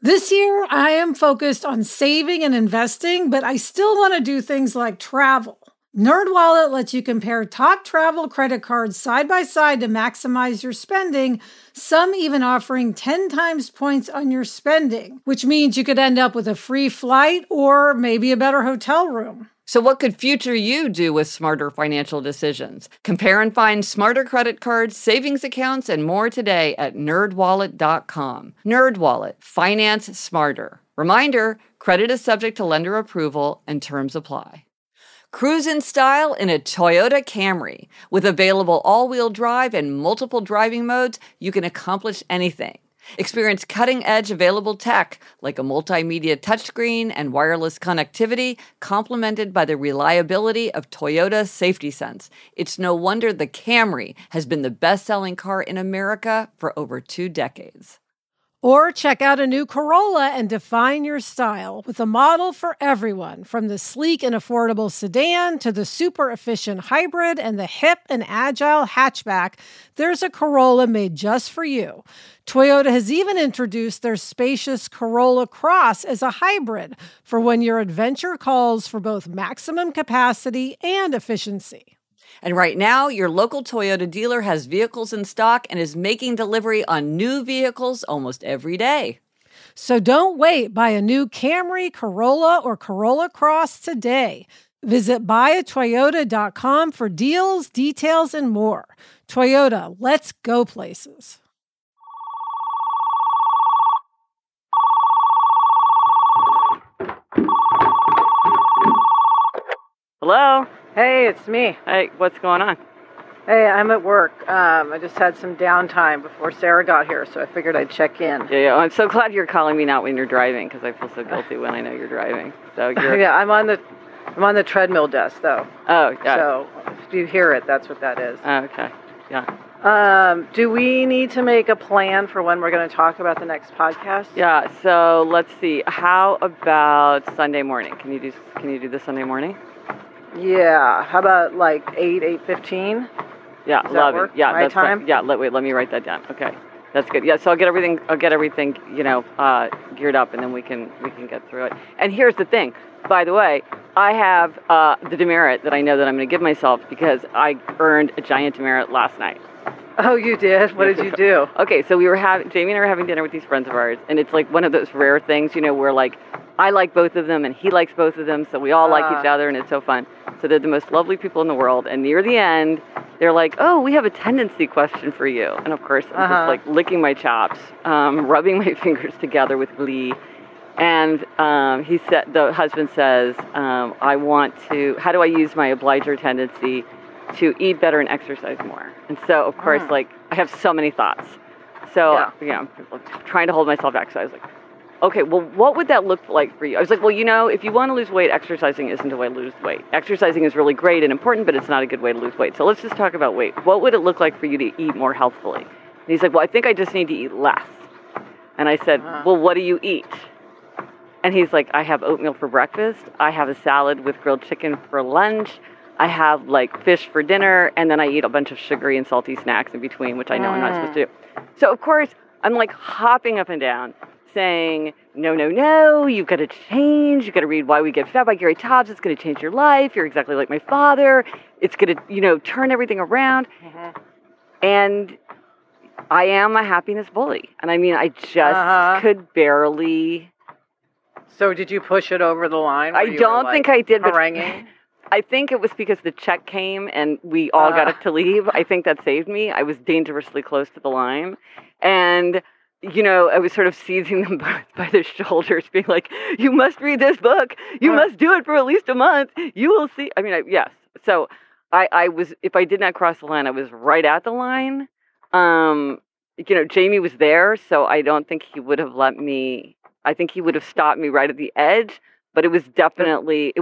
This year, I am focused on saving and investing, but I still want to do things like travel. NerdWallet lets you compare top travel credit cards side by side to maximize your spending, some even offering 10 times points on your spending, which means you could end up with a free flight or maybe a better hotel room. So what could future you do with smarter financial decisions? Compare and find smarter credit cards, savings accounts, and more today at nerdwallet.com. NerdWallet, finance smarter. Reminder, credit is subject to lender approval and terms apply. Cruise in style in a Toyota Camry. With available all-wheel drive and multiple driving modes, you can accomplish anything. Experience cutting-edge available tech like a multimedia touchscreen and wireless connectivity, complemented by the reliability of Toyota Safety Sense. It's no wonder the Camry has been the best-selling car in America for over 2 decades. Or check out a new Corolla and define your style with a model for everyone, from the sleek and affordable sedan to the super efficient hybrid and the hip and agile hatchback. There's a Corolla made just for you. Toyota has even introduced their spacious Corolla Cross as a hybrid for when your adventure calls for both maximum capacity and efficiency. And right now, your local Toyota dealer has vehicles in stock and is making delivery on new vehicles almost every day. So don't wait. Buy a new Camry, Corolla, or Corolla Cross today. Visit buyatoyota.com for deals, details, and more. Toyota, let's go places. Hello? Hey, it's me. Hey, what's going on? Hey, I'm at work. I just had some downtime before Sarah got here, so I figured I'd check in. Yeah, I'm so glad you're calling me not when you're driving, because I feel so guilty when I know you're driving. So you're... Yeah, I'm on the treadmill desk, though. Oh, yeah. So if you hear it, that's what that is. Oh, okay, yeah. Do we need to make a plan for when we're going to talk about the next podcast? Yeah, so let's see. How about Sunday morning? Can you do this Sunday morning? Yeah. How about like 8:15? Yeah, does that work? Yeah, my that's time. Fine. Yeah, let me write that down. Okay, that's good. Yeah, so I'll get everything geared up, and then we can get through it. And here's the thing. By the way, I have the demerit that I know that I'm going to give myself because I earned a giant demerit last night. Oh, you did? What did you do? Okay, so Jamie and I were having dinner with these friends of ours, and it's like one of those rare things, where like I like both of them and he likes both of them, so we all like each other, and it's so fun. So they're the most lovely people in the world, and near the end, they're like, "Oh, we have a tendency question for you," and of course, I'm just like licking my chops, rubbing my fingers together with glee. And the husband says, how do I use my obliger tendency to eat better and exercise more? And so, of course, like, I have so many thoughts. So, I'm trying to hold myself back. So I was like, okay, well, what would that look like for you? I was like, well, if you want to lose weight, exercising isn't a way to lose weight. Exercising is really great and important, but it's not a good way to lose weight. So let's just talk about weight. What would it look like for you to eat more healthfully? And he's like, well, I think I just need to eat less. And I said, well, what do you eat? And he's like, I have oatmeal for breakfast. I have a salad with grilled chicken for lunch. I have like fish for dinner. And then I eat a bunch of sugary and salty snacks in between, which I know I'm not supposed to do. So, of course, I'm like hopping up and down saying, no, you've got to change. You've got to read Why We Get Fat by Gary Taubes. It's going to change your life. You're exactly like my father. It's going to, turn everything around. And I am a happiness bully. And I mean, I just could barely... So did you push it over the line? I don't think I did, but haranguing? I think it was because the check came and we all got to leave. I think that saved me. I was dangerously close to the line. And, I was sort of seizing them both by their shoulders, being like, you must read this book. You must do it for at least a month. You will see. I mean, yes. So I was, if I did not cross the line, I was right at the line. Jamie was there, so I don't think he would have let me... I think he would have stopped me right at the edge, but it was definitely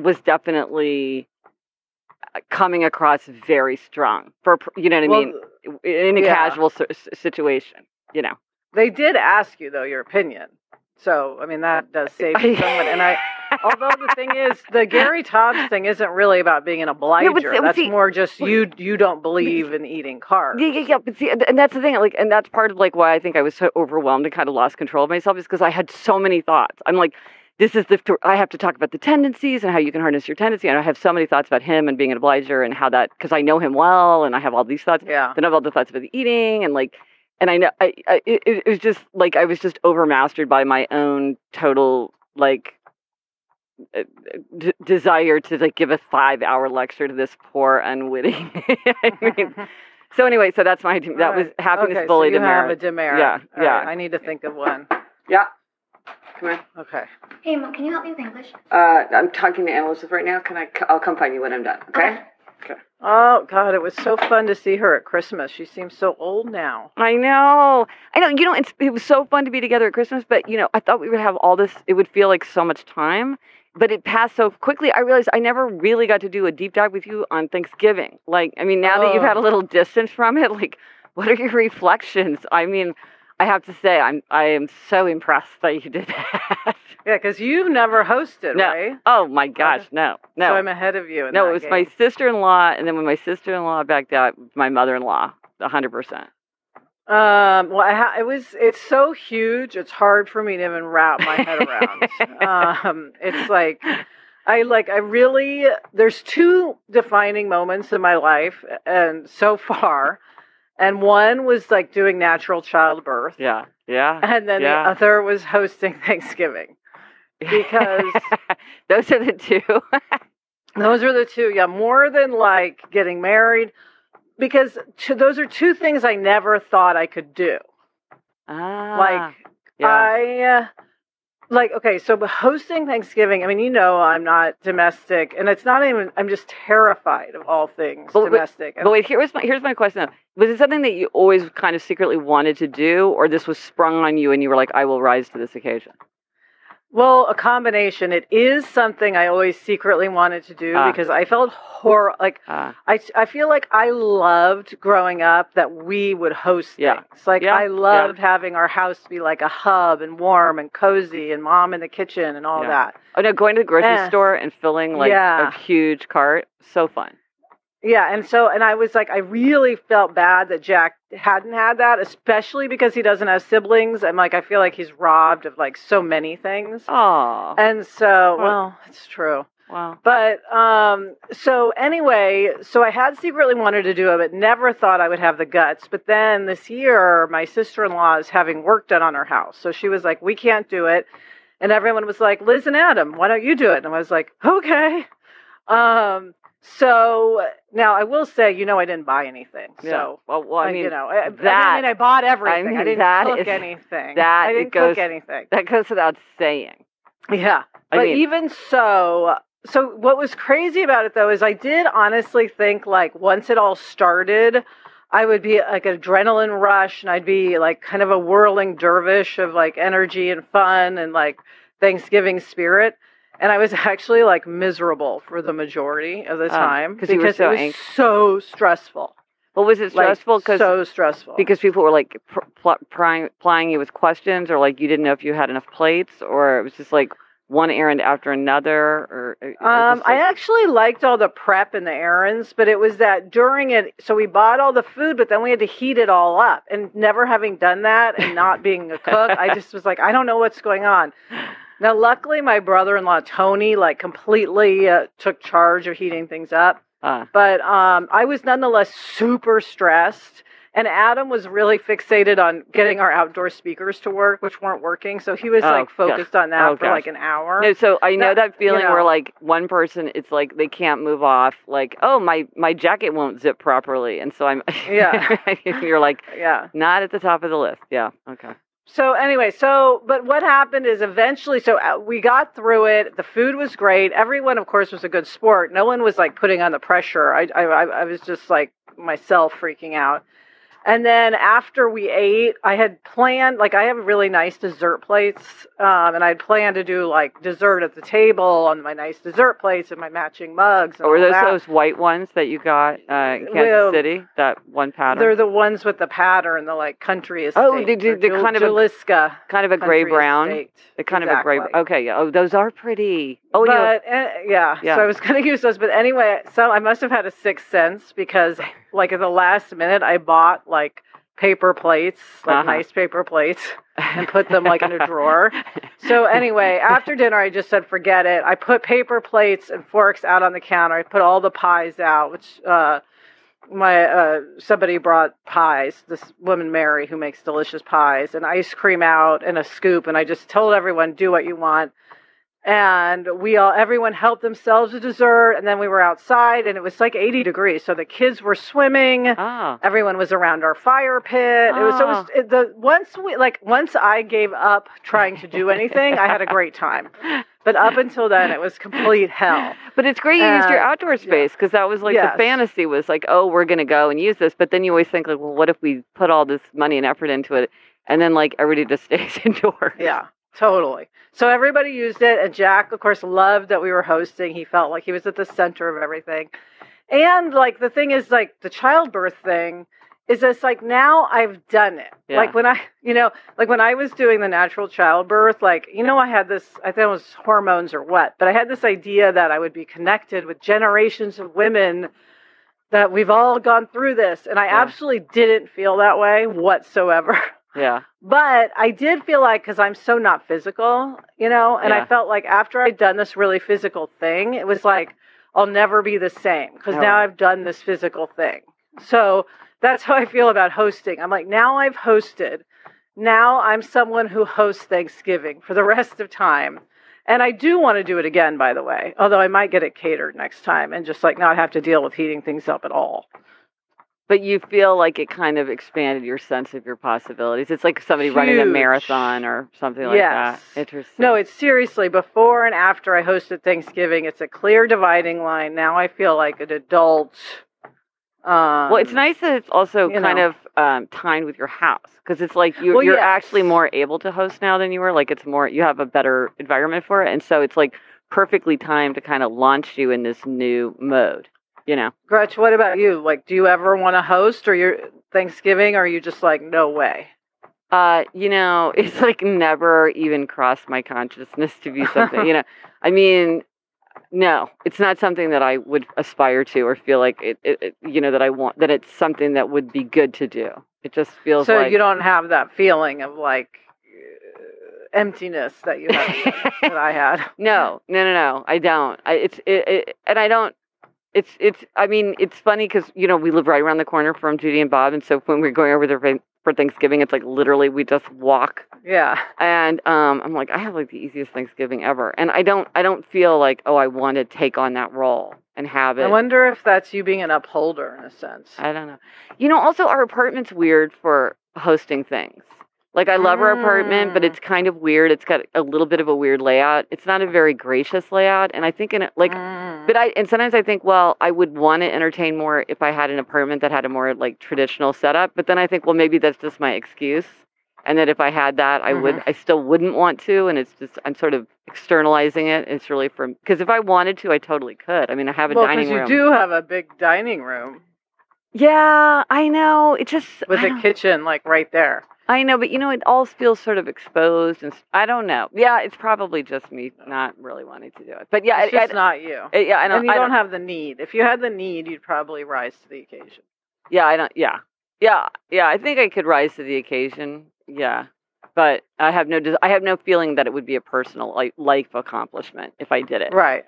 coming across very strong you know what I mean? In a casual situation, They did ask you though, your opinion. So, I mean, that does save you somewhat. And Although the thing is, the Gary Tobbs thing isn't really about being an obliger. That's more just you don't believe in eating carbs. Yeah. But see, and that's the thing. Like, and that's part of like why I think I was so overwhelmed and kind of lost control of myself is because I had so many thoughts. I'm like, I have to talk about the tendencies and how you can harness your tendency. And I have so many thoughts about him and being an obliger and how that, because I know him well and I have all these thoughts. Yeah. Then I have all the thoughts about the eating and like, and I know it was just like I was just overmastered by my own total like desire to like give a 5-hour lecture to this poor unwitting. I mean, so anyway, so that's that was happiness bully so you demerit. have a demerit. Yeah. Right, I need to think of one. Yeah. Come on. Okay. Hey, Mom, can you help me with English? I'm talking to Elizabeth right now. I'll come find you when I'm done, okay? Oh, God, it was so fun to see her at Christmas. She seems so old now. I know. You know, it was so fun to be together at Christmas, but, you know, I thought we would have all this, it would feel like so much time, but it passed so quickly. I realized I never really got to do a deep dive with you on Thanksgiving. Like, I mean, now that you've had a little distance from it, like, what are your reflections? I mean, I have to say, I am so impressed that you did that. Yeah, because you've never hosted, right? Oh my gosh, no. So I'm ahead of you. No, it was my sister-in-law, and then when my sister-in-law backed out, my mother-in-law, 100%. Well, it's so huge. It's hard for me to even wrap my head around. It's like, there's two defining moments in my life, and so far. And one was like doing natural childbirth. Yeah. And then the other was hosting Thanksgiving. Because those are the two. Those are the two. Yeah, more than like getting married. Because those are two things I never thought I could do. Okay, so hosting Thanksgiving, I mean, you know, I'm not domestic, and it's not even, I'm just terrified of all things domestic. But wait, here's my question. Was it something that you always kind of secretly wanted to do, or this was sprung on you and you were like, I will rise to this occasion? Well, a combination. It is something I always secretly wanted to do because I felt I feel like I loved growing up that we would host things. Like I loved having our house be like a hub and warm and cozy and mom in the kitchen and all that. Oh no, going to the grocery store and filling like a huge cart, so fun. Yeah, and I was like, I really felt bad that Jack hadn't had that, especially because he doesn't have siblings. I'm like, I feel like he's robbed of like so many things. Oh. And so, well, it's true. Wow. But, so anyway, so I had secretly wanted to do it, but never thought I would have the guts. But then this year, my sister-in-law is having work done on her house. So she was like, we can't do it. And everyone was like, Liz and Adam, why don't you do it? And I was like, okay. So now I will say, you know, I didn't buy anything. So, well, I mean, I bought everything. I didn't cook anything. I didn't cook anything. That goes without saying. Yeah. But even so what was crazy about it, though, is I did honestly think, like, once it all started, I would be like an adrenaline rush, and I'd be like kind of a whirling dervish of like energy and fun and like Thanksgiving spirit. And I was actually like miserable for the majority of the time because it was so stressful. Well, was it stressful? So stressful. Because people were like plying you with questions, or like you didn't know if you had enough plates, or it was just like one errand after another, or I actually liked all the prep and the errands, but it was that during it, so we bought all the food, but then we had to heat it all up, and never having done that and not being a cook, I just was like, I don't know what's going on. Now, luckily, my brother-in-law, Tony, like completely took charge of heating things up. But I was nonetheless super stressed. And Adam was really fixated on getting our outdoor speakers to work, which weren't working. So he was like focused on that for like an hour. No, so I know that feeling where like one person, it's like they can't move off. Like, oh, my jacket won't zip properly. And so I'm, you're like, not at the top of the list. Yeah. Okay. So anyway, but what happened is eventually, we got through it. The food was great. Everyone, of course, was a good sport. No one was like putting on the pressure. I was just like myself freaking out. And then after we ate, I had planned, like I have really nice dessert plates, and I'd planned to do like dessert at the table on my nice dessert plates and my matching mugs. And Or were all that. those white ones that you got in Kansas City? That one pattern? They're the ones with the pattern, the like country estate. Oh, they're kind of Jalisca. Kind of a gray brown. They're kind of a gray. Okay, yeah. Oh, those are pretty. Oh, but yeah. So I was going to use those, but anyway, so I must have had a sixth sense because, like, at the last minute, I bought like paper plates, like nice paper plates, and put them like in a drawer. So anyway, after dinner, I just said, forget it. I put paper plates and forks out on the counter. I put all the pies out, which somebody brought pies. This woman, Mary, who makes delicious pies, and ice cream out and a scoop. And I just told everyone, do what you want. And everyone helped themselves to dessert, and then we were outside, and it was like 80 degrees. So the kids were swimming. Everyone was around our fire pit. Once I gave up trying to do anything, I had a great time. But up until then, it was complete hell. But it's great you used your outdoor space, because that was like the fantasy was like, oh, we're going to go and use this. But then you always think like, well, what if we put all this money and effort into it, and then like everybody just stays indoors? Yeah. Totally. So everybody used it, and Jack, of course, loved that we were hosting. He felt like he was at the center of everything. And, like, the thing is, like, the childbirth thing is it's like, now I've done it. Yeah. Like, when I was doing the natural childbirth, like, I had this, I think it was hormones or what, but I had this idea that I would be connected with generations of women that we've all gone through this. And I absolutely didn't feel that way whatsoever. Yeah. But I did feel like, because I'm so not physical, and I felt like after I'd done this really physical thing, it was like, I'll never be the same, because now I've done this physical thing. So that's how I feel about hosting. I'm like, now I've hosted. Now I'm someone who hosts Thanksgiving for the rest of time. And I do want to do it again, by the way, although I might get it catered next time and just like not have to deal with heating things up at all. But you feel like it kind of expanded your sense of your possibilities. It's like somebody running a marathon or something like that. Interesting. No, it's seriously, before and after I hosted Thanksgiving, it's a clear dividing line. Now I feel like an adult. Well, it's nice that it's also kind of timed with your house. Because it's like you're actually more able to host now than you were. Like it's more, you have a better environment for it. And so it's like perfectly timed to kind of launch you in this new mode. Gretch, what about you? Like, do you ever want to host or your Thanksgiving, or are you just like, no way? It's like never even crossed my consciousness to be something, I mean, no, it's not something that I would aspire to or feel like it that I want, that it's something that would be good to do. It just feels so like. You don't have that feeling of like emptiness that you had, that I had. No, I don't. And I don't. I mean, it's funny because, we live right around the corner from Judy and Bob. And so when we're going over there for Thanksgiving, it's like literally we just walk. Yeah. And I'm like, I have like the easiest Thanksgiving ever. And I don't feel like, I want to take on that role and have it. I wonder if that's you being an upholder in a sense. I don't know. Also our apartment's weird for hosting things. Like, I love our apartment, but it's kind of weird. It's got a little bit of a weird layout. It's not a very gracious layout. And I think and sometimes I think, well, I would want to entertain more if I had an apartment that had a more like traditional setup. But then I think, well, maybe that's just my excuse. And that if I had that, I still wouldn't want to. And it's just, I'm sort of externalizing it. It's really because if I wanted to, I totally could. I mean, I have a dining room. Because you do have a big dining room. Yeah, I know. It just. With a kitchen like right there. I know, but it all feels sort of exposed, and I don't know. Yeah, it's probably just me not really wanting to do it. But yeah, it's not you. Yeah, I know. And you don't have the need. If you had the need, you'd probably rise to the occasion. Yeah, I don't. Yeah. I think I could rise to the occasion. Yeah, but I have no feeling that it would be a personal life accomplishment if I did it. Right.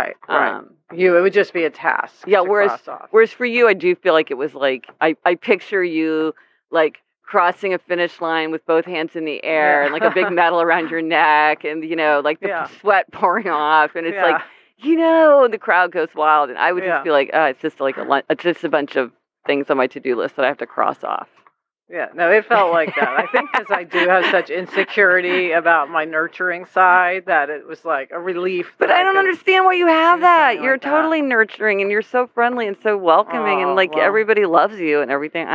It would just be a task. Yeah. Whereas for you, I do feel like it was like I picture you like crossing a finish line with both hands in the air and like a big medal around your neck and, like the sweat pouring off. And it's like, the crowd goes wild. And I would just be like, it's just like just a bunch of things on my to-do list that I have to cross off. Yeah, no, it felt like that. I think because I do have such insecurity about my nurturing side that it was like a relief. But I don't understand why you have that. something You're like that. totally nurturing, and you're so friendly and so welcoming, and like well. everybody loves you and everything.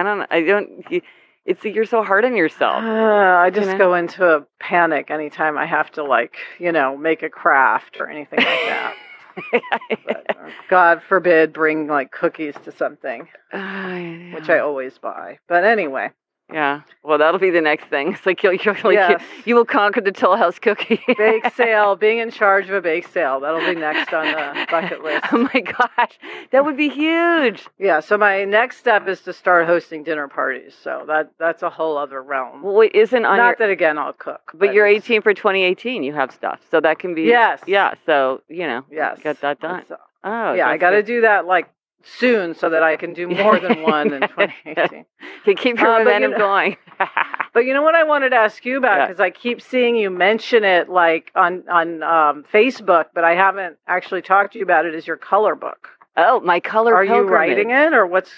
It's you're so hard on yourself. I just know? go into a panic anytime I have to, like, make a craft or anything like that. But, God forbid, bring like cookies to something, which I always buy. But anyway. Yeah. Well, that'll be the next thing. It's like you will conquer the Toll House cookie. Bake sale, being in charge of a bake sale. That'll be next on the bucket list. Oh my gosh, that would be huge. Yeah. So my next step is to start hosting dinner parties. So that's a whole other realm. Well, wait, isn't on Not that again I'll cook. But you're 18 for 2018. You have stuff, so that can be. Yes. Yeah. So Yes. get that done. Oh. Yeah, I got to do that like soon so that I can do more than one in 2018. To keep your momentum going. But you know what I wanted to ask you about, because I keep seeing you mention it like on Facebook, but I haven't actually talked to you about it, is your color book. Oh, my color Are pilgrimage. you writing it, or what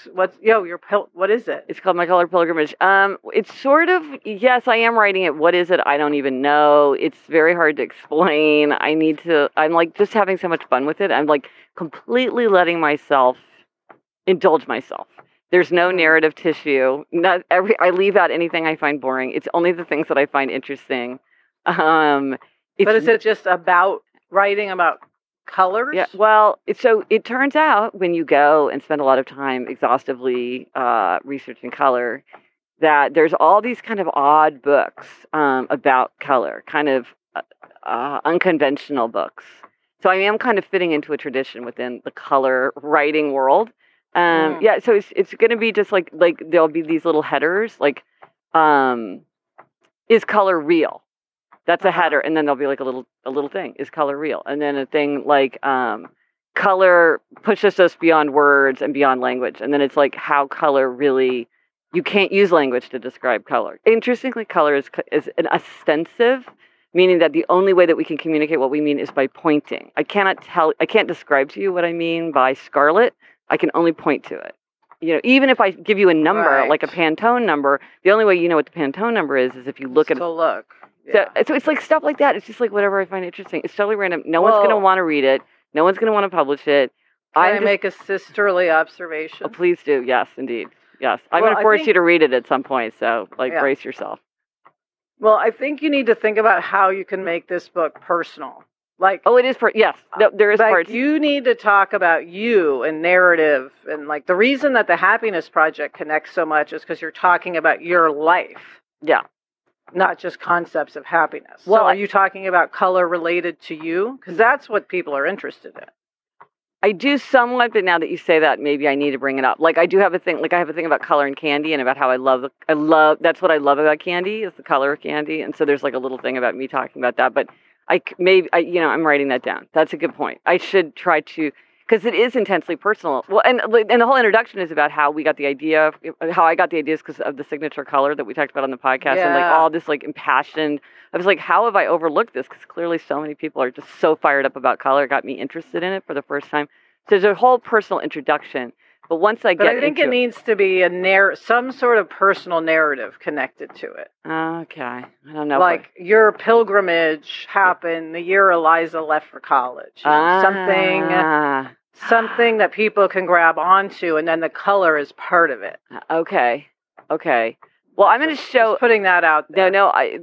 is it? It's called My Color Pilgrimage. It's sort of, yes, I am writing it. What is it? I don't even know. It's very hard to explain. I'm like just having so much fun with it. I'm like completely letting myself indulge myself. There's no narrative tissue. I leave out anything I find boring. It's only the things that I find interesting. But is it just about writing about colors? Yeah. Well, so it turns out when you go and spend a lot of time exhaustively researching color, that there's all these kind of odd books about color, kind of unconventional books. So I am kind of fitting into a tradition within the color writing world. Yeah, so it's going to be just like there'll be these little headers like, is color real? That's a header, and then there'll be like a little thing, is color real? And then a thing like color pushes us beyond words and beyond language, and then it's like how color really, you can't use language to describe color. Interestingly, color is an ostensive, meaning that the only way that we can communicate what we mean is by pointing. I can't describe to you what I mean by scarlet. I can only point to it. Even if I give you a number, like a Pantone number, the only way you know what the Pantone number is if you look at it. Look. Yeah. So it's like stuff like that. It's just like whatever I find interesting. It's totally random. No one's going to want to read it. No one's going to want to publish it. Can I make a sisterly observation? Oh, please do. Yes, indeed. Yes. I'm going to force you to read it at some point. So brace yourself. Well, I think you need to think about how you can make this book personal. It is yes. No, there is parts. You need to talk about you and narrative, and like the reason that the Happiness Project connects so much is because you're talking about your life. Yeah. Not just concepts of happiness. Well, so are you talking about color related to you? Because that's what people are interested in. I do somewhat, but now that you say that, maybe I need to bring it up. I do have a thing. I have a thing about color and candy, and about how I love. That's what I love about candy, is the color of candy. And so there's like a little thing about me talking about that, but. I'm writing that down. That's a good point. I should try to, because it is intensely personal. Well, and the whole introduction is about how we got the idea, how I got the ideas because of the signature color that we talked about on the podcast, and all this impassioned. I was like, how have I overlooked this? Because clearly so many people are just so fired up about color. It got me interested in it for the first time. So there's a whole personal introduction. But once I think it needs to be some sort of personal narrative connected to it. Okay. I don't know. Like your pilgrimage happened the year Eliza left for college. Something that people can grab onto, and then the color is part of it. Okay. Well, I'm going to show. Just putting that out there. No, I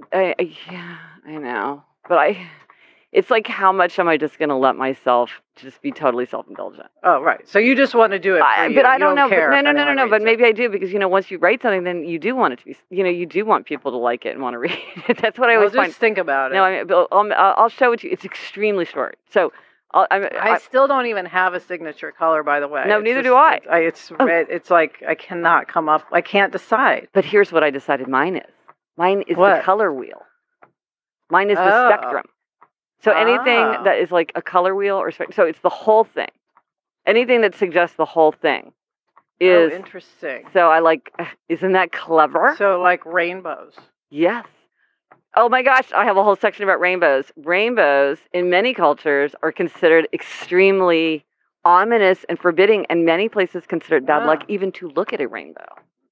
know. But it's like, how much am I just going to let myself just be totally self-indulgent? Oh, right. So you just want to do it for you. But I don't know. No. But maybe I do, because, once you write something, then you do want it to be, you do want people to like it and want to read it. That's what I always find. Just think about it. No, I'll show it to you. It's extremely short. So I still don't even have a signature color, by the way. No, neither do I. It's like I cannot come up. I can't decide. But here's what I decided mine is. Mine is the color wheel. Mine is the spectrum. So anything that is like a color wheel so it's the whole thing. Anything that suggests the whole thing is interesting. So isn't that clever? So like rainbows. Yes. Oh my gosh, I have a whole section about rainbows. Rainbows in many cultures are considered extremely ominous and forbidding, and many places consider it bad luck even to look at a rainbow.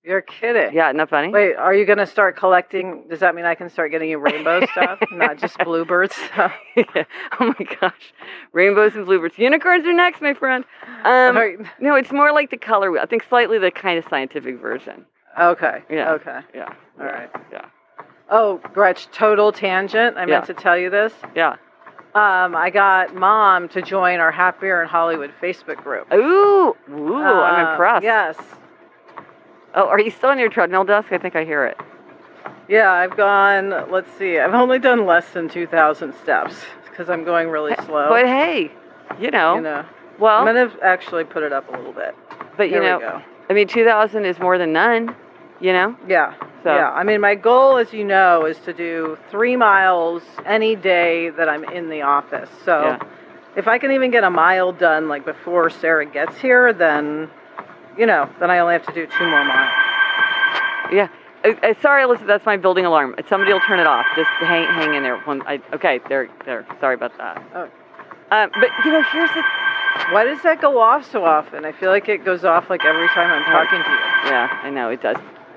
You're kidding. Yeah, isn't that funny? Wait, are you going to start collecting? Does that mean I can start getting you rainbow stuff, not just bluebird stuff? Yeah. Oh my gosh, rainbows and bluebirds. Unicorns are next, my friend. No, it's more like the color wheel. I think slightly the kind of scientific version. Okay. Yeah. Okay. Yeah. All right. Yeah. Oh, Gretch, total tangent. I meant to tell you this. Yeah. I got Mom to join our Happier in Hollywood Facebook group. Ooh, I'm impressed. Yes. Oh, are you still on your treadmill desk? I think I hear it. Yeah, I've gone, let's see, I've only done less than 2,000 steps because I'm going really slow. But hey, well, I'm going to actually put it up a little bit. But Here we go. I mean, 2,000 is more than none, Yeah. So. Yeah. I mean, my goal, as you know, is to do 3 miles any day that I'm in the office. So if I can even get a mile done, like before Sarah gets here, then, then I only have to do 2 more miles. Yeah. Sorry, Alyssa, that's my building alarm. Somebody will turn it off. Just hang in there. Okay, there. Sorry about that. Oh. But, here's the... Why does that go off so often? I feel like it goes off like every time I'm talking to you. Yeah, I know, it does.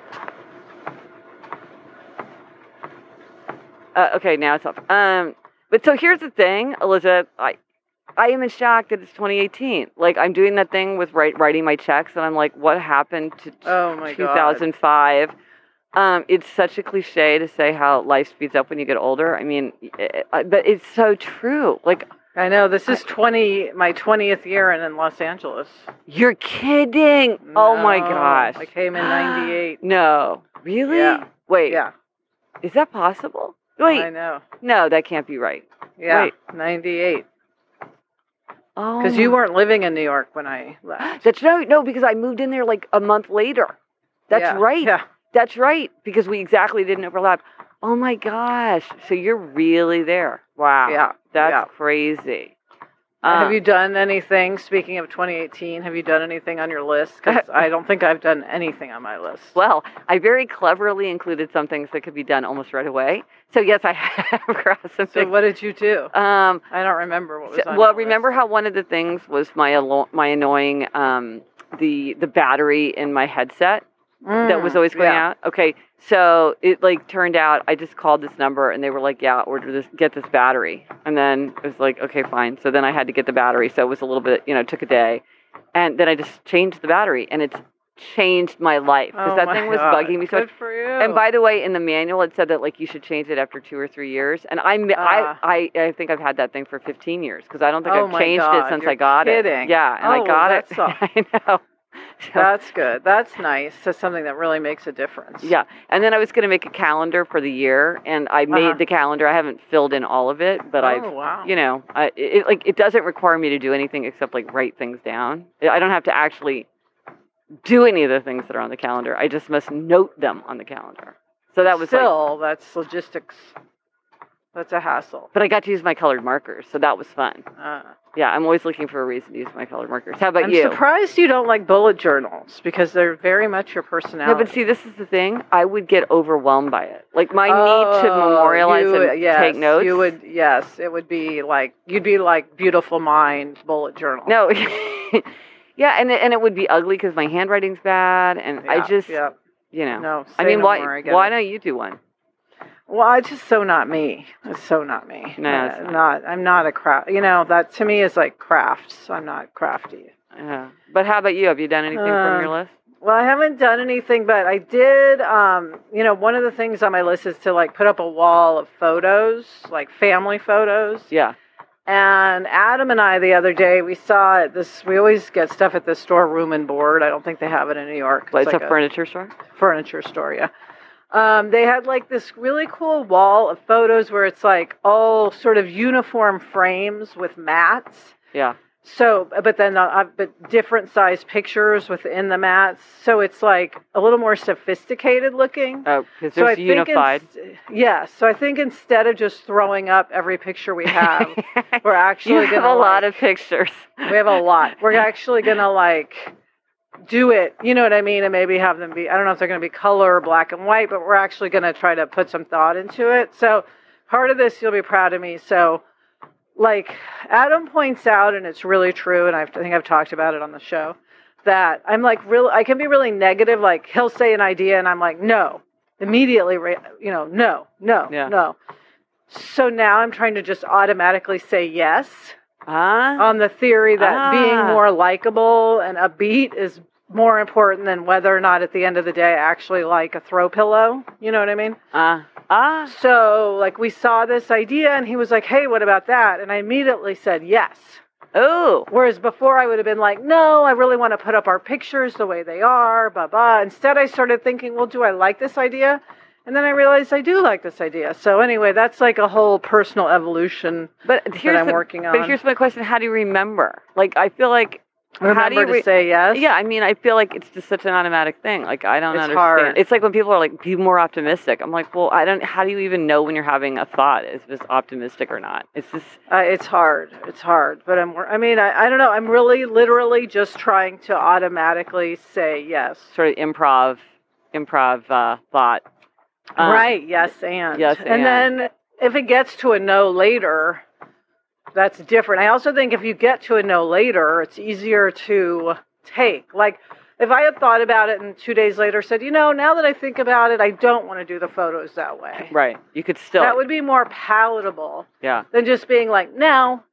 Okay, now it's off. But so here's the thing, Elizabeth. I am in shock that it's 2018. Like, I'm doing that thing with writing my checks, and I'm like, what happened to 2005? It's such a cliche to say how life speeds up when you get older. I mean, but it's so true. Like, I know, this is my 20th year in Los Angeles. You're kidding. No, oh my gosh. I came in 98. No. Really? Yeah. Wait. Yeah. Is that possible? Wait. I know. No, that can't be right. Yeah. Wait. 98. Oh. Because you weren't living in New York when I left. That's no, because I moved in there like a month later. That's right. Yeah. That's right. Because we exactly didn't overlap. Oh my gosh. So you're really there. Wow. Yeah. That's crazy. Have you done anything, speaking of 2018, have you done anything on your list? Because I don't think I've done anything on my list. Well, I very cleverly included some things that could be done almost right away. So yes, I have crossed some things. So what did you do? I don't remember what was on your remember list. how one of the things was my annoying the battery in my headset that was always going out? Okay, so it turned out I just called this number and they were like, yeah, get this battery. And then it was like, okay, fine. So then I had to get the battery. So it was a little bit, it took a day. And then I just changed the battery and it's changed my life because that thing was bugging me so much. Good for you. And by the way, in the manual, it said that you should change it after 2 or 3 years. And I think I've had that thing for 15 years because I don't think I've changed it since I got it. Yeah, and I got it. I know. So, that's good. That's nice. That's something that really makes a difference. Yeah. And then I was going to make a calendar for the year, and I made the calendar. I haven't filled in all of it, but it doesn't require me to do anything except write things down. I don't have to actually do any of the things that are on the calendar. I just must note them on the calendar. So that was that's logistics. That's a hassle. But I got to use my colored markers, so that was fun. Yeah, I'm always looking for a reason to use my colored markers. How about you? I'm surprised you don't like bullet journals because they're very much your personality. No, but see, this is the thing. I would get overwhelmed by it. My need to memorialize and take notes. You would, yes. It would be you'd be like Beautiful Mind bullet journal. No. Yeah, and it would be ugly because my handwriting's bad, and I just, No, I mean, why don't you do one? Well, it's just so not me. It's so not me. No, it's not. I'm not a craft. That to me is like crafts. I'm not crafty. Yeah. But how about you? Have you done anything from your list? Well, I haven't done anything, but I did. One of the things on my list is to put up a wall of photos, family photos. Yeah. And Adam and I the other day we saw it. We always get stuff at the store, Room and Board. I don't think they have it in New York. It's a furniture store. Furniture store, yeah. They had this really cool wall of photos where it's all sort of uniform frames with mats. Yeah. So, but then but different size pictures within the mats. So it's a little more sophisticated looking. Oh, because there's unified. Yes. So I think instead of just throwing up every picture we have, we're actually going to have a lot of pictures. We have a lot. We're actually going to do it, you know what I mean, and maybe have them be, I don't know if they're going to be color or black and white, but we're actually going to try to put some thought into it. So part of this, you'll be proud of me. So Adam points out, and it's really true, and I think I've talked about it on the show, that I'm like I can be really negative. Like he'll say an idea and I'm like, no, immediately, no. So now I'm trying to just automatically say yes on the theory that being more likable and upbeat is more important than whether or not at the end of the day I actually like a throw pillow. You know what I mean? So like we saw this idea and he was like, hey, what about that? And I immediately said yes. Oh. Whereas before I would have been like, no, I really want to put up our pictures the way they are, blah, blah. Instead, I started thinking, well, do I like this idea? And then I realized I do like this idea. So anyway, that's like a whole personal evolution that I'm working on. But here's my question. How do you remember? Like, I feel like... Remember to say yes? Yeah, I mean, I feel like it's just such an automatic thing. Like, I don't understand. Hard. It's like when people are like, be more optimistic. I'm like, well, how do you even know when you're having a thought? Is this optimistic or not? It's just... it's hard. It's hard. But I don't know. I'm really literally just trying to automatically say yes. Sort of improv thought. Right. Yes, and. Yes, and then if it gets to a no later... That's different. I also think if you get to a no later, it's easier to take. Like, if I had thought about it and 2 days later said, now that I think about it, I don't want to do the photos that way. Right. You could still. That would be more palatable. Yeah. Than just being like, no,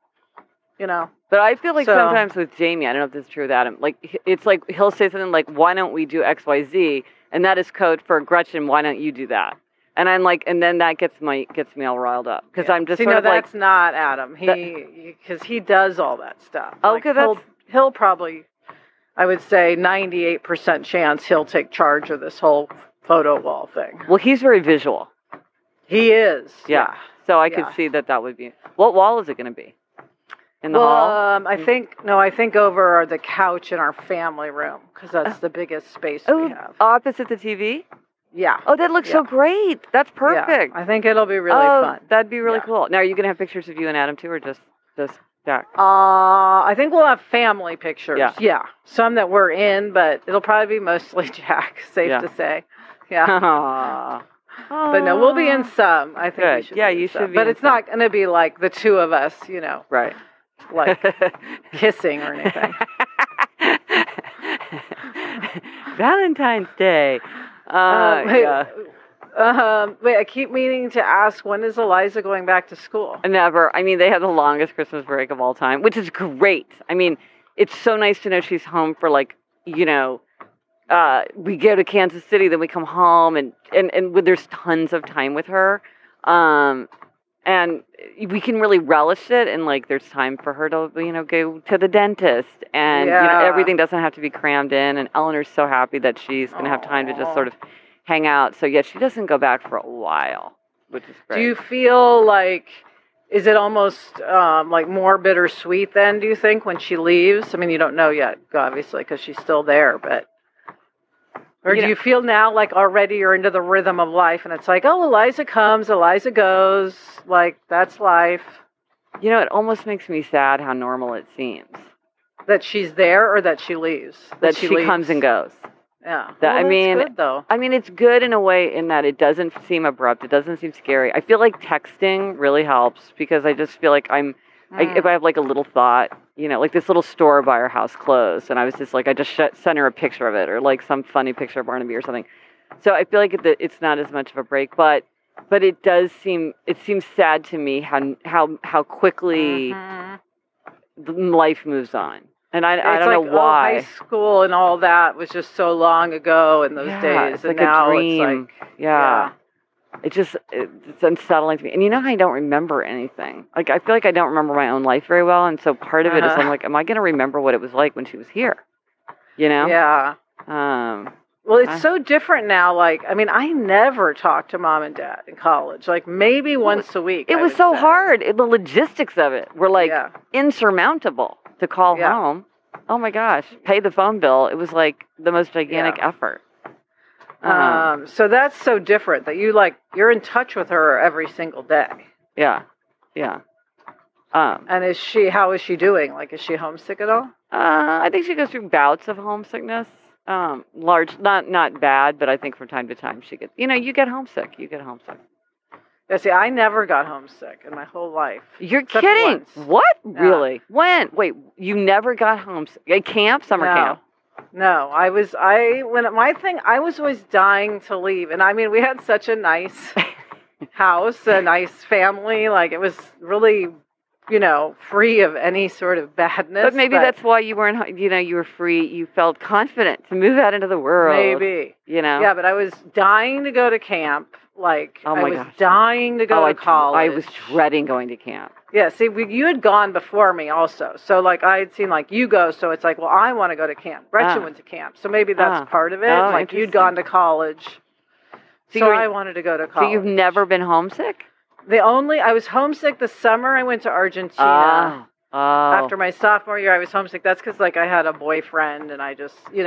But I feel like sometimes with Jamie, I don't know if this is true with Adam, like, it's like he'll say something like, why don't we do X, Y, Z? And that is code for Gretchen, why don't you do that? And I'm like, and then that gets me all riled up because I'm just that's not Adam. Because he does all that stuff. Okay, he'll probably, I would say, 98% chance he'll take charge of this whole photo wall thing. Well, he's very visual. He is. Yeah. So I could see that would be. What wall is it going to be? In the hall? I think over the couch in our family room because that's the biggest space we have. Opposite the TV. Yeah. Oh, that looks so great. That's perfect. Yeah. I think it'll be really fun. That'd be really cool. Now, are you going to have pictures of you and Adam, too, or just Jack? I think we'll have family pictures. Yeah. Some that we're in, but it'll probably be mostly Jack, safe to say. Yeah. Aww. But no, we'll be in some. I think we should you should be. But it's not going to be like the two of us, Right. Like kissing or anything. Valentine's Day. Wait, I keep meaning to ask, when is Eliza going back to school? Never. I mean, they have the longest Christmas break of all time, which is great. I mean, it's so nice to know she's home for we go to Kansas City, then we come home, and there's tons of time with her. And we can really relish it, and there's time for her to go to the dentist, and everything doesn't have to be crammed in. And Eleanor's so happy that she's going to have time to just sort of hang out. So she doesn't go back for a while, which is great. Do you feel like, is it almost more bittersweet then? Do you think when she leaves? I mean, you don't know yet, obviously, because she's still there, but. Or do you feel now like already you're into the rhythm of life and it's like, oh, Eliza comes, Eliza goes, that's life? It almost makes me sad how normal it seems. That she's there or that she leaves? That she comes and goes. Yeah. That's good, though. I mean, it's good in a way in that it doesn't seem abrupt. It doesn't seem scary. I feel like texting really helps because I just feel like if I have a little thought, this little store by our house closed, and I was just I just sent her a picture of it, or some funny picture of Barnaby or something. So I feel like it's not as much of a break, but it seems sad to me how quickly life moves on, and I don't know why. High school and all that was just so long ago in those days, it's and now a dream. It's it's unsettling to me. And I don't remember anything. I feel like I don't remember my own life very well. And so part of it is I'm like, am I going to remember what it was like when she was here? Yeah. Well, it's so different now. I never talked to mom and dad in college. Maybe once a week. It was so hard. The logistics of it were insurmountable to call home. Oh my gosh. Pay the phone bill. It was the most gigantic effort. So that's so different that you're in touch with her every single day. Yeah. And how is she doing? Is she homesick at all? I think she goes through bouts of homesickness. Not bad, but I think from time to time she gets, you get homesick. Yeah, see, I never got homesick in my whole life. You're kidding. Once. What? Yeah. Really? When? Wait, you never got homesick? At camp? Summer camp? No, I was always dying to leave. And I mean, we had such a nice house, a nice family. Like, it was really, free of any sort of badness. But maybe that's why you weren't, you were free. You felt confident to move out into the world. Maybe. Yeah, but I was dying to go to camp. Like, oh I my was gosh. dying to go to college. I was dreading going to camp. Yeah, see, you had gone before me also. So, like, I had seen, like, you go. So it's like, well, I want to go to camp. Gretchen went to camp. So maybe that's part of it. Oh, like, you'd gone to college. So I wanted to go to college. So you've never been homesick? I was homesick the summer I went to Argentina. After my sophomore year, I was homesick. That's because, like, I had a boyfriend, and I just, you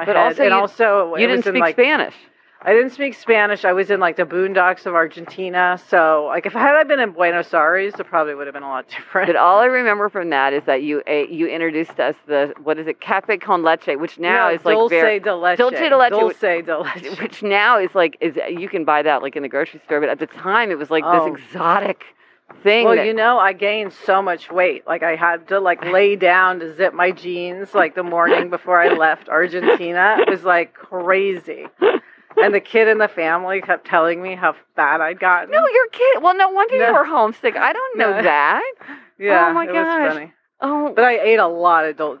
didn't speak Spanish. I didn't speak Spanish. I was in, like, the boondocks of Argentina. So, like, had I been in Buenos Aires, it probably would have been a lot different. But all I remember from that is that you introduced us cafe con leche, which now is like dulce de leche. Dulce de leche. Dulce de leche. Which now is you can buy that like in the grocery store. But at the time, it was like this exotic thing. Well, I gained so much weight. Like, I had to, like, lay down to zip my jeans, like, the morning before I left Argentina. It was, like, crazy. And the kid in the family kept telling me how fat I'd gotten. No, your kid. Well, no wonder you were homesick. I don't know that. Yeah, oh my gosh. Was funny. Oh, but I ate a lot of dulce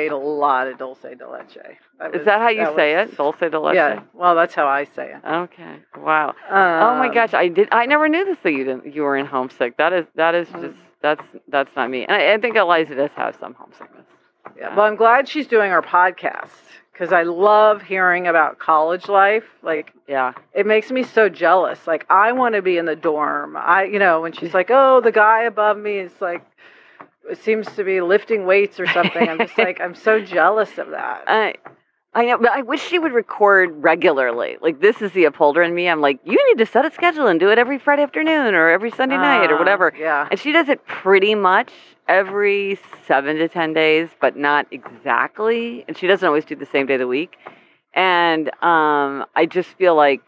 de leche. Is that how you say it? Dulce de leche. Yeah. Well, that's how I say it. Okay. Wow. Oh my gosh, I never knew this. That you were in homesick. That is just that's not me. And I think Eliza does have some homesickness. Yeah. Well, I'm glad she's doing our podcast. Because I love hearing about college life. Like, it makes me so jealous. Like, I want to be in the dorm. When she's like, oh, the guy above me is like, it seems to be lifting weights or something. I'm just like, I'm so jealous of that. I know, but I wish she would record regularly. Like, this is the upholder in me. I'm like, you need to set a schedule and do it every Friday afternoon or every Sunday night or whatever. Yeah. And she does it pretty much every 7 to 10 days, but not exactly. And she doesn't always do the same day of the week. And I just feel like,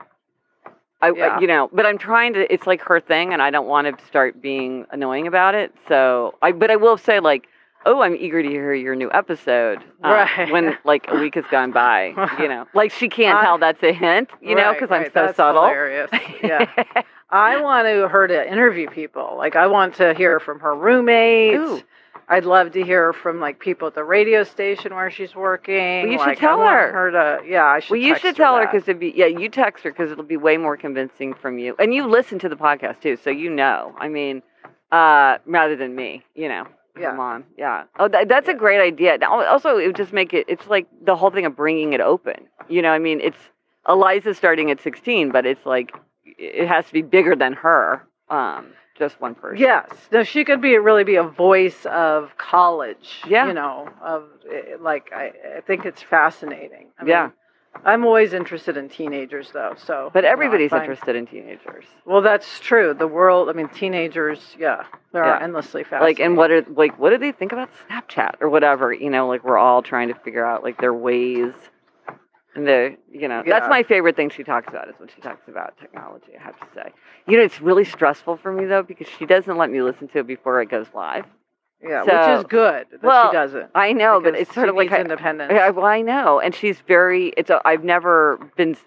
but I'm trying to, it's like her thing, and I don't want to start being annoying about it. So, but I will say, like, oh, I'm eager to hear your new episode. Right. When, like, a week has gone by, Like, she can't tell that's a hint, because I'm so that's subtle. Hilarious. Yeah. I want her to interview people. Like, I want to hear from her roommates. Ooh. I'd love to hear from, like, people at the radio station where she's working. Well, you should tell her. I should. Well, you should tell her because you text her because it'll be way more convincing from you. And you listen to the podcast, too, so you know. I mean, rather than me, Come on. Yeah. Oh, that's a great idea. Also, it would just make it's like the whole thing of bringing it open. It's Eliza's starting at 16, but it's like it has to be bigger than her. Just one person. Yes. No, she could really be a voice of college. Yeah. I think it's fascinating. I mean, I'm always interested in teenagers, though. So, but everybody's interested in teenagers. Well, that's true. The world. I mean, teenagers. Yeah, they're endlessly fascinating. Like, and what do they think about Snapchat or whatever? Like, we're all trying to figure out like their ways. And that's my favorite thing she talks about is when she talks about technology. I have to say, it's really stressful for me though because she doesn't let me listen to it before it goes live. Yeah, which is good that she doesn't. I know, but it's sort of like independence. Well, I know, and she's very. I've never been,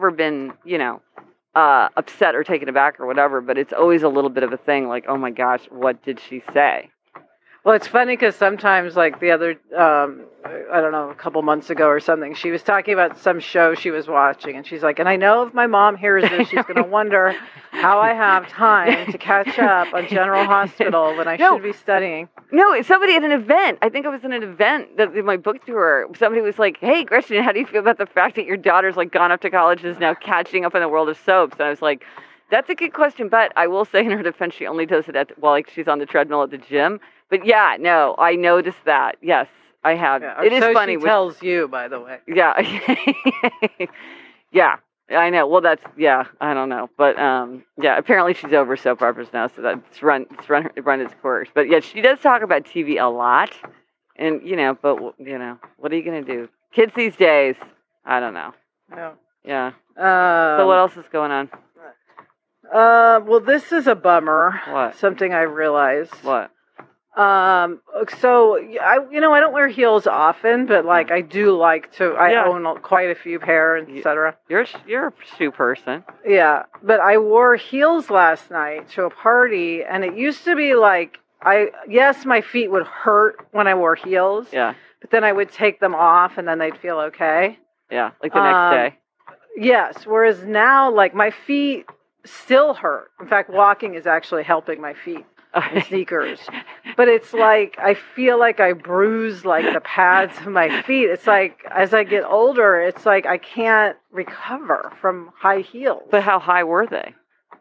upset or taken aback or whatever. But it's always a little bit of a thing. Like, oh my gosh, what did she say? Well, it's funny because sometimes, like the other, I don't know, a couple months ago or something, she was talking about some show she was watching, and she's like, and I know if my mom hears this, she's going to wonder how I have time to catch up on General Hospital when I should be studying. No, somebody at an event, I think I was in an event that in my book tour, somebody was like, hey, Gretchen, how do you feel about the fact that your daughter's like gone up to college and is now catching up in the world of soaps? And I was like, that's a good question, but I will say in her defense, she only does it she's on the treadmill at the gym. But yeah, no, I noticed that. Yes, I have. Yeah, it is funny. She tells you, by the way. Yeah. Yeah, I know. Well, I don't know. But apparently she's over soap operas now, so that's run its course. But yeah, she does talk about TV a lot. And, but, what are you going to do? Kids these days, I don't know. Yeah. So what else is going on? Well, this is a bummer. What? Something I realized. What? So I don't wear heels often, but like I do like to. I own quite a few pair, etc. You're a shoe person. Yeah, but I wore heels last night to a party, and it used to be like my feet would hurt when I wore heels. Yeah. But then I would take them off, and then they'd feel okay. Yeah, like the next day. Yes. Whereas now, like my feet still hurt. In fact, walking is actually helping my feet. In sneakers, but it's like I feel like I bruise like the pads of my feet. It's like as I get older, it's like I can't recover from high heels. But how high were they?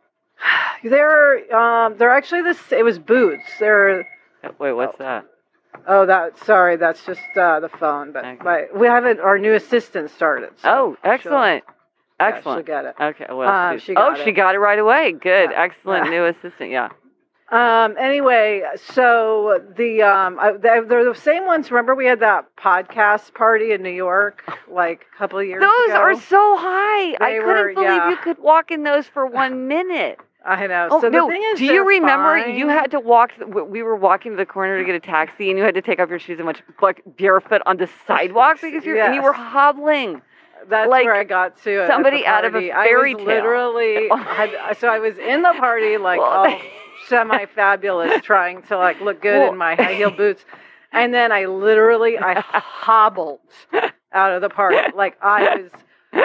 They're actually it was boots. They're wait, what's that? Oh, that's just the phone. But okay. we haven't. Our new assistant started. So excellent. Excellent. She'll get it. Okay. Well, she got it right away. Good. Yeah. Excellent new assistant. Yeah. Anyway, so they're the same ones. Remember we had that podcast party in New York like a couple of years ago? Those are so high. I couldn't believe you could walk in those for 1 minute. I know. Oh, so no. The thing is, do you remember fine. You had to walk? We were walking to the corner to get a taxi, and you had to take off your shoes and went barefoot on the sidewalk because and you were hobbling. That's like where I got to. Somebody out of a fairy tale. Literally, so I was in the party like semi-fabulous, trying to like look good in my high heel boots, and then I hobbled out of the party like I was.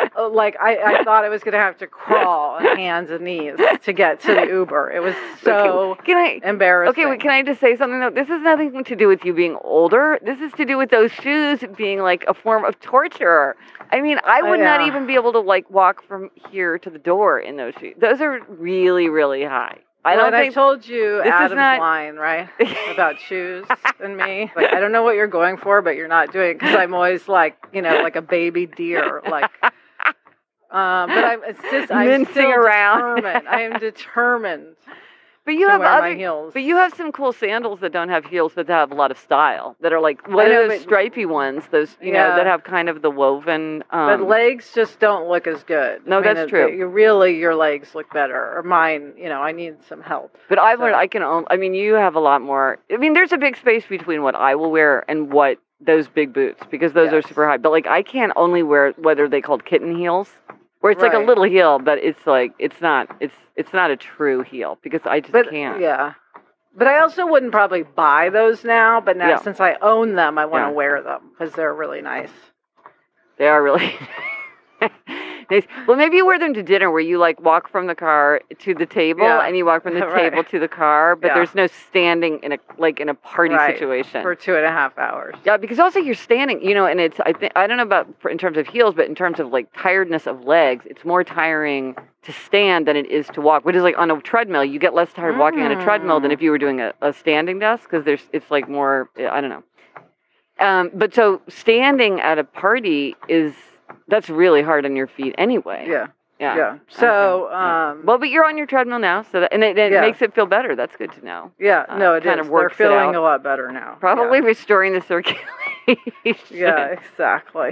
I thought I was going to have to crawl on hands and knees to get to the Uber. It was so embarrassing. Okay, can I just say something, though? This has nothing to do with you being older. This is to do with those shoes being, like, a form of torture. I mean, I would not even be able to, like, walk from here to the door in those shoes. Those are really, really high. I told you Adam's line, right? About shoes and me. Like, I don't know what you're going for, but you're not doing it because I'm always like, like a baby deer. Like, but I'm mincing around. Determined. I am determined. But you have my heels. But you have some cool sandals that don't have heels, but that have a lot of style. That are like one of those stripy ones. Those that have kind of the woven. But legs just don't look as good. No, that's true. Your legs look better. Or mine, I need some help. But I've learned you have a lot more. I mean, there's a big space between what I will wear and what those big boots because those are super high. But like I can't only wear what are they called kitten heels. Where it's like a little heel, but it's like it's not a true heel because I just can't. Yeah, but I also wouldn't probably buy those now. But now since I own them, I want to wear them because they're really nice. They are really nice. Well, maybe you wear them to dinner where you like walk from the car to the table and you walk from the table to the car, but there's no standing in a party situation for 2.5 hours. Yeah, because also you're standing, and it's I don't know about in terms of heels, but in terms of like tiredness of legs, it's more tiring to stand than it is to walk. Which is like on a treadmill, you get less tired walking on a treadmill than if you were doing a standing desk because it's like more I don't know. But so standing at a party that's really hard on your feet anyway. Yeah. So, but you're on your treadmill now, so it makes it feel better. That's good to know. Yeah, no, it kind is. of works They're feeling a lot better now. Probably restoring the circulation. Yeah, exactly.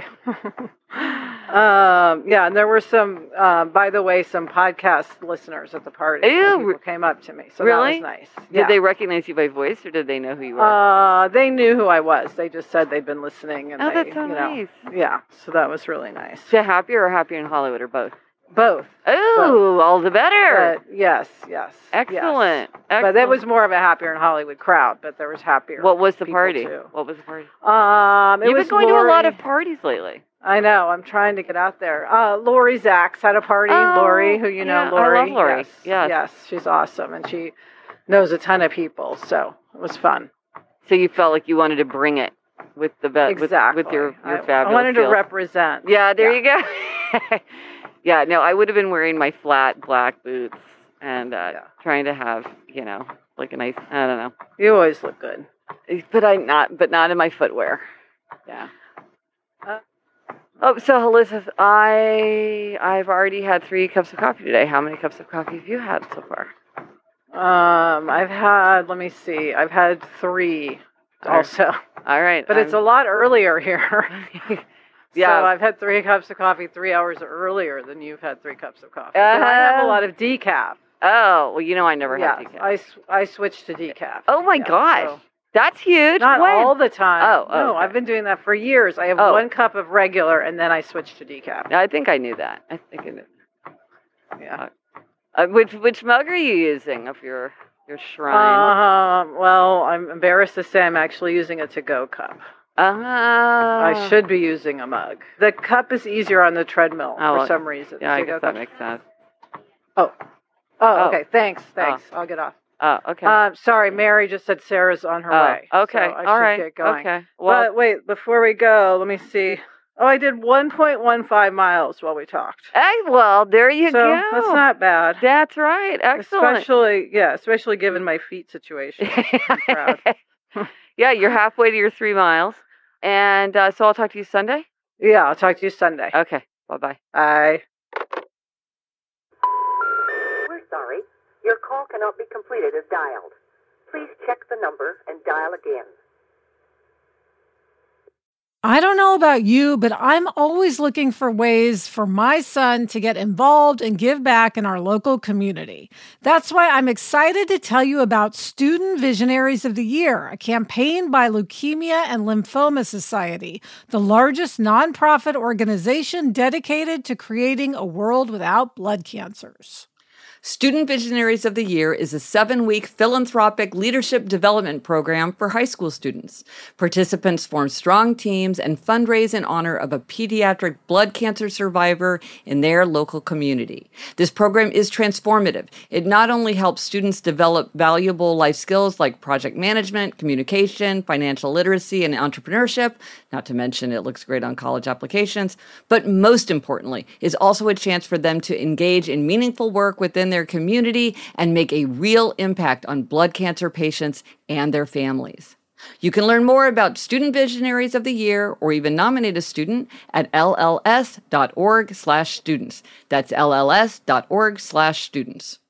And there were some, by the way, some podcast listeners at the party. People came up to me, so that was nice. Did they recognize you by voice, or did they know who you were? They knew who I was. They just said they'd been listening, and that's so nice. Yeah, so that was really nice. So happier in Hollywood, or both? Both. Oh, all the better. But yes. Excellent. But that was more of a happier in Hollywood crowd, but there was happier. What was the party? Too. What was the party? You've been going to a lot of parties lately. I know. I'm trying to get out there. Lori Zacks had a party. Lori, who you know, Lori. I love Lori. Yes, she's awesome, and she knows a ton of people, so it was fun. So you felt like you wanted to bring it with the exactly. with your fabulous I wanted skills. To represent. Yeah, there you go. Yeah, no, I would have been wearing my flat black boots and trying to have, like a nice, I don't know. You always look good. But not in my footwear. Yeah. So Elizabeth, I've already had 3 cups of coffee today. How many cups of coffee have you had so far? I've had 3 also. All right. But it's a lot earlier here. Yeah. So I've had 3 cups of coffee 3 hours earlier than you've had 3 cups of coffee. I have a lot of decaf. Oh, well, I never had decaf. I switched to decaf. Oh, my gosh. So, That's huge. Not When? all the time. Oh, no, okay. I've been doing that for years. I have 1 cup of regular, and then I switched to decaf. I think I knew that. I think I knew. Yeah. Which mug are you using of your shrine? Well, I'm embarrassed to say I'm actually using a to-go cup. I should be using a mug. The cup is easier on the treadmill for some reason. Yeah, I guess that makes sense. Oh, okay. Thanks. I'll get off. Oh, okay. Sorry, Mary just said Sarah's on her way. Okay. So I should get going. Okay. Well, but wait, before we go, let me see. Oh, I did 1.15 miles while we talked. Well, there you So go. that's not bad. That's right. Excellent. Especially given my feet situation. I'm proud. Yeah, you're halfway to your 3 miles. And so I'll talk to you Sunday? Yeah, I'll talk to you Sunday. Okay. Bye-bye. Bye. We're sorry. Your call cannot be completed as dialed. Please check the number and dial again. I don't know about you, but I'm always looking for ways for my son to get involved and give back in our local community. That's why I'm excited to tell you about Student Visionaries of the Year, a campaign by Leukemia and Lymphoma Society, the largest nonprofit organization dedicated to creating a world without blood cancers. Student Visionaries of the Year is a 7-week philanthropic leadership development program for high school students. Participants form strong teams and fundraise in honor of a pediatric blood cancer survivor in their local community. This program is transformative. It not only helps students develop valuable life skills like project management, communication, financial literacy, and entrepreneurship, not to mention it looks great on college applications, but most importantly, is also a chance for them to engage in meaningful work within their community and make a real impact on blood cancer patients and their families. You can learn more about Student Visionaries of the Year or even nominate a student at lls.org/students. That's lls.org/students.